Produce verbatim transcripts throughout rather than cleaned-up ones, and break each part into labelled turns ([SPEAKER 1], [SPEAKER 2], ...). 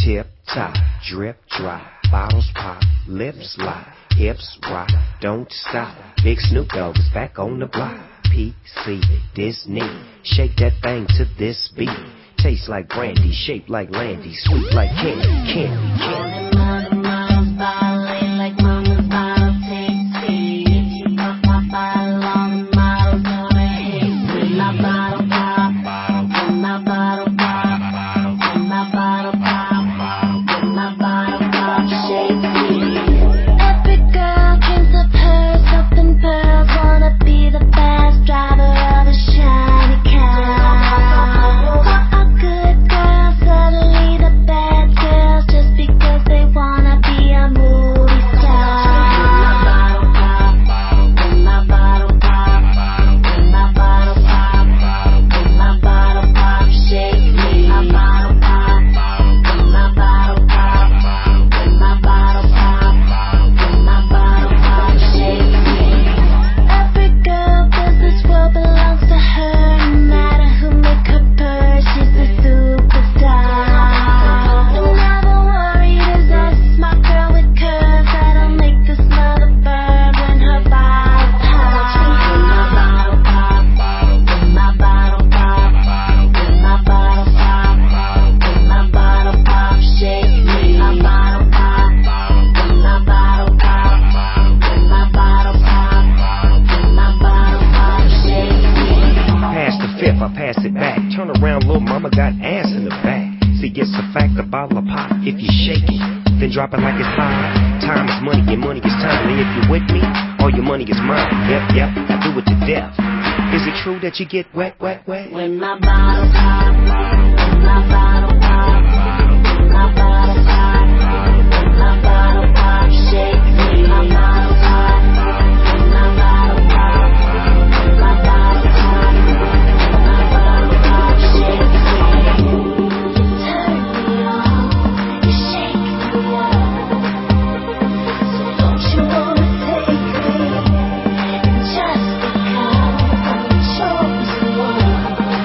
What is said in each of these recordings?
[SPEAKER 1] tip top, drip drop, bottles pop, lips lock, hips rock, don't stop. Big Snoop Dogg is back on the block. P C Disney, shake that thing to this beat. Tastes like brandy, shaped like Landy, sweet like candy, candy, candy. I pass it back, turn around, little mama got ass in the back. See, it's a fact, a bottle of pop. If you shake it, then drop it like it's hot. Time is money, and money is time. And if you're with me, all your money is mine. Yep, yep, I do it to death. Is it true that you get wet, wet, wet?
[SPEAKER 2] When my bottle pop, when my bottle pop, when my bottle pop, when my bottle pop, shake me. My bottle pop, when my bottle pop, when my bottle pop, when my bottle pop, shake me. You turn me on, you shake me up. So don't you wanna take me? And just because I'm the chosen one,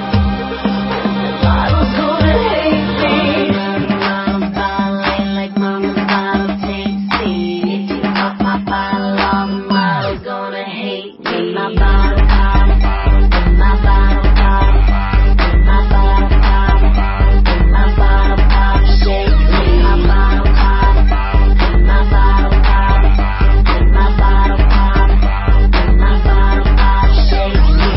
[SPEAKER 2] the bottle's gonna hate me. Mama's bottle ain't like mama's bottle tasty. If you pop my bottle, all the models gonna hate me. My bottle pop, my bottle pop, my bottle pop, my bottle pop, shake me. My bottle pop, my bottle pop, my bottle pop, my bottle pop, shake me.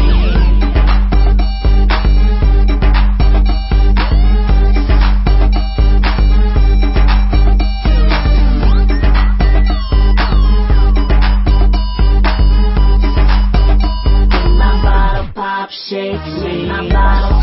[SPEAKER 2] My bottle pop, shake me. My bottle